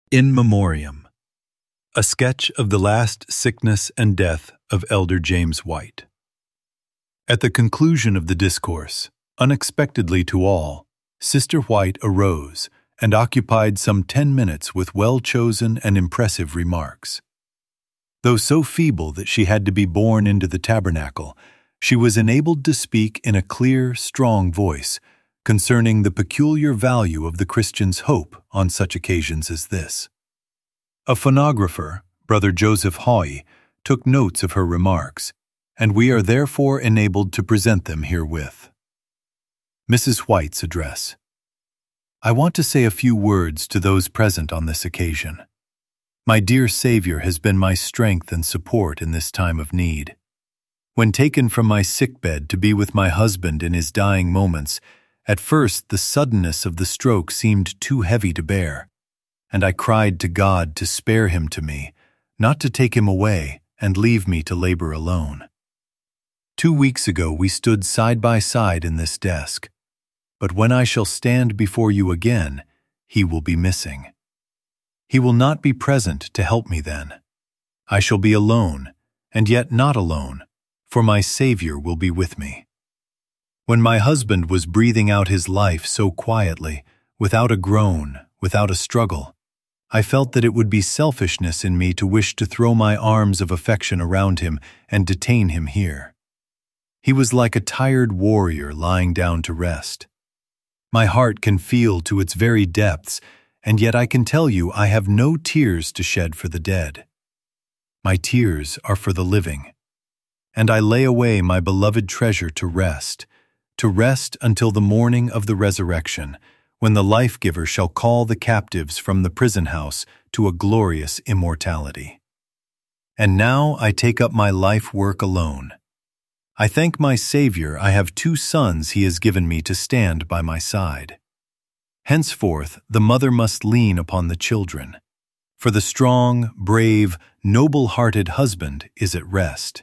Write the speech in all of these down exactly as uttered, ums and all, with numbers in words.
In Memoriam, a sketch of the last sickness and death of Elder James White. At the conclusion of the discourse, unexpectedly to all, Sister White arose and occupied some ten minutes with well-chosen and impressive remarks. Though so feeble that she had to be borne into the tabernacle, she was enabled to speak in a clear, strong voice concerning the peculiar value of the Christian's hope on such occasions as this. A phonographer, Brother Joseph Hoy, took notes of her remarks, and we are therefore enabled to present them herewith. Missus White's Address. I want to say a few words to those present on this occasion. My dear Savior has been my strength and support in this time of need. When taken from my sickbed to be with my husband in his dying moments, at first the suddenness of the stroke seemed too heavy to bear, and I cried to God to spare him to me, not to take him away and leave me to labor alone. Two weeks ago we stood side by side in this desk, but when I shall stand before you again, he will be missing. He will not be present to help me then. I shall be alone, and yet not alone, for my Savior will be with me. When my husband was breathing out his life so quietly, without a groan, without a struggle, I felt that it would be selfishness in me to wish to throw my arms of affection around him and detain him here. He was like a tired warrior lying down to rest. My heart can feel to its very depths, and yet I can tell you I have no tears to shed for the dead. My tears are for the living, and I lay away my beloved treasure to rest, to rest until the morning of the resurrection, when the life-giver shall call the captives from the prison house to a glorious immortality. And now I take up my life work alone. I thank my Savior I have two sons he has given me to stand by my side. Henceforth the mother must lean upon the children, for the strong, brave, noble-hearted husband is at rest.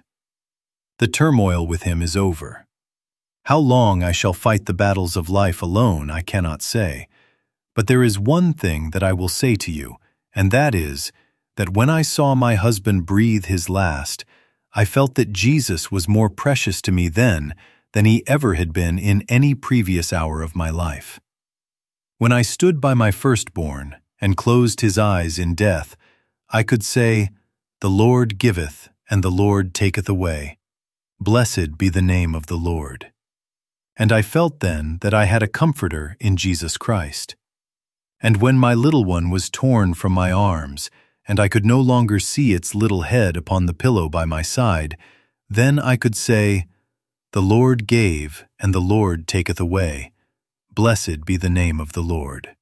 The turmoil with him is over. How long I shall fight the battles of life alone I cannot say, but there is one thing that I will say to you, and that is, that when I saw my husband breathe his last, I felt that Jesus was more precious to me then than he ever had been in any previous hour of my life. When I stood by my firstborn and closed his eyes in death, I could say, "The Lord giveth, and the Lord taketh away. Blessed be the name of the Lord." And I felt then that I had a comforter in Jesus Christ. And when my little one was torn from my arms, and I could no longer see its little head upon the pillow by my side, then I could say, "The Lord gave, and the Lord taketh away. Blessed be the name of the Lord."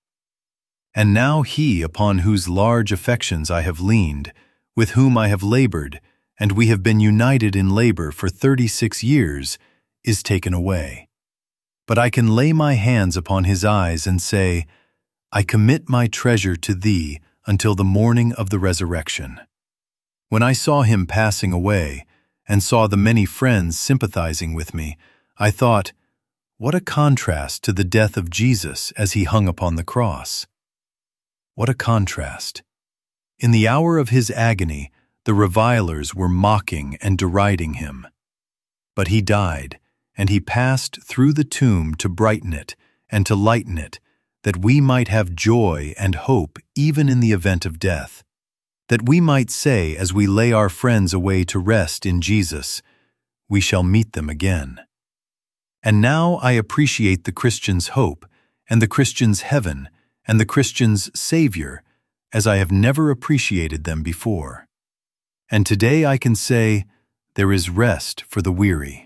And now he upon whose large affections I have leaned, with whom I have labored, and we have been united in labor for thirty-six years, is taken away. But I can lay my hands upon his eyes and say, "I commit my treasure to thee until the morning of the resurrection." When I saw him passing away, and saw the many friends sympathizing with me, I thought, what a contrast to the death of Jesus as he hung upon the cross. What a contrast. In the hour of his agony, the revilers were mocking and deriding him. But he died, and he passed through the tomb to brighten it and to lighten it, that we might have joy and hope even in the event of death, that we might say as we lay our friends away to rest in Jesus, "We shall meet them again." And now I appreciate the Christian's hope, and the Christian's heaven, and the Christian's Savior, as I have never appreciated them before. And today I can say, there is rest for the weary.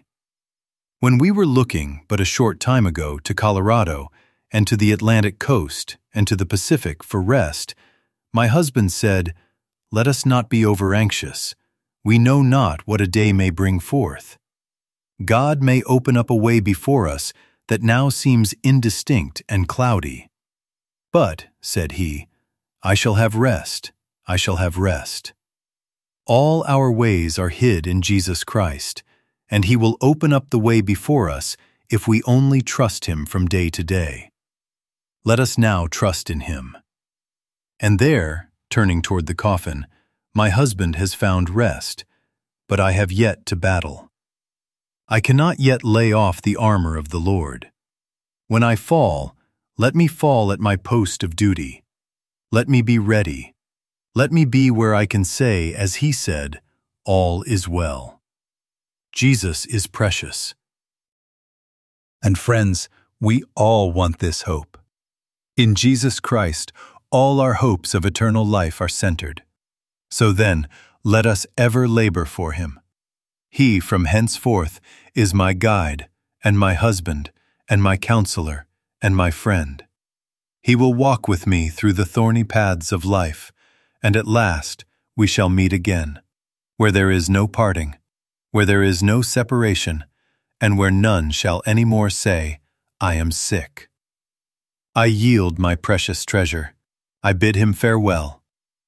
When we were looking but a short time ago to Colorado, and to the Atlantic coast, and to the Pacific for rest, my husband said, "Let us not be over-anxious. We know not what a day may bring forth. God may open up a way before us that now seems indistinct and cloudy. But," said he, "I shall have rest, I shall have rest. All our ways are hid in Jesus Christ, and he will open up the way before us if we only trust him from day to day. Let us now trust in him." And there, turning toward the coffin, my husband has found rest, but I have yet to battle. I cannot yet lay off the armor of the Lord. When I fall, let me fall at my post of duty. Let me be ready. Let me be where I can say, as he said, all is well. Jesus is precious. And friends, we all want this hope. In Jesus Christ, all our hopes of eternal life are centered. So then, let us ever labor for him. He from henceforth is my guide, and my husband, and my counselor, and my friend. He will walk with me through the thorny paths of life, and at last we shall meet again, where there is no parting, where there is no separation, and where none shall any more say, I am sick. I yield my precious treasure. I bid him farewell.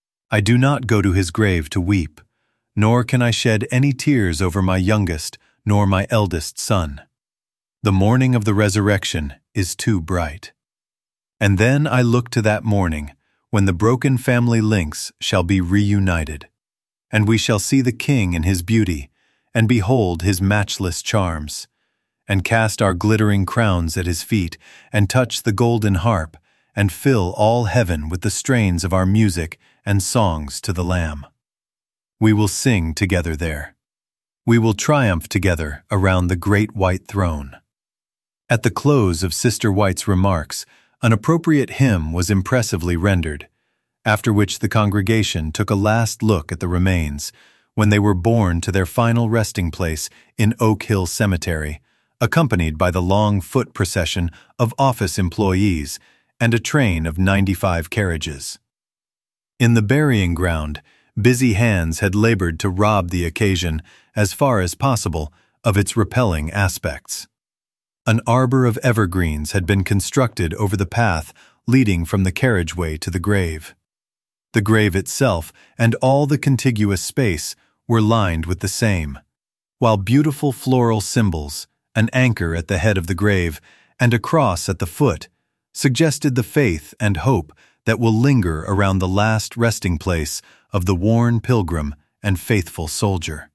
I do not go to his grave to weep, nor can I shed any tears over my youngest nor my eldest son. The morning of the resurrection is too bright. And then I look to that morning when the broken family links shall be reunited, and we shall see the King in his beauty, and behold his matchless charms, and cast our glittering crowns at his feet, and touch the golden harp, and fill all heaven with the strains of our music and songs to the Lamb. We will sing together there. We will triumph together around the great white throne. At the close of Sister White's remarks, an appropriate hymn was impressively rendered, after which the congregation took a last look at the remains when they were borne to their final resting place in Oak Hill Cemetery, accompanied by the long foot procession of office employees and a train of ninety-five carriages. In the burying ground, busy hands had labored to rob the occasion, as far as possible, of its repelling aspects. An arbor of evergreens had been constructed over the path leading from the carriageway to the grave. The grave itself and all the contiguous space were lined with the same, while beautiful floral symbols, an anchor at the head of the grave, and a cross at the foot, suggested the faith and hope that will linger around the last resting place of the worn pilgrim and faithful soldier.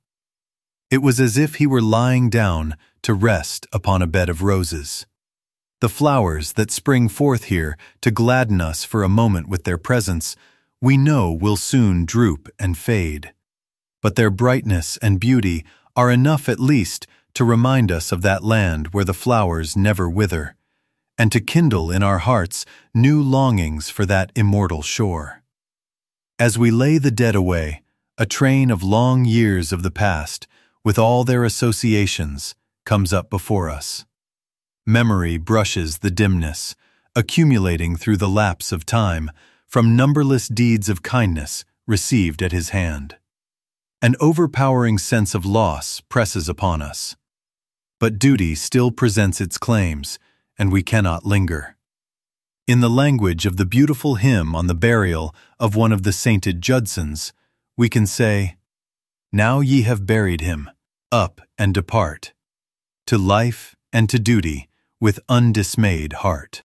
It was as if he were lying down to rest upon a bed of roses. The flowers that spring forth here to gladden us for a moment with their presence, we know will soon droop and fade. But their brightness and beauty are enough at least to remind us of that land where the flowers never wither, and to kindle in our hearts new longings for that immortal shore. As we lay the dead away, a train of long years of the past, with all their associations, comes up before us. Memory brushes the dimness, accumulating through the lapse of time from numberless deeds of kindness received at his hand. An overpowering sense of loss presses upon us. But duty still presents its claims, and we cannot linger. In the language of the beautiful hymn on the burial of one of the sainted Judsons, we can say, "Now ye have buried him, up and depart, to life and to duty with undismayed heart."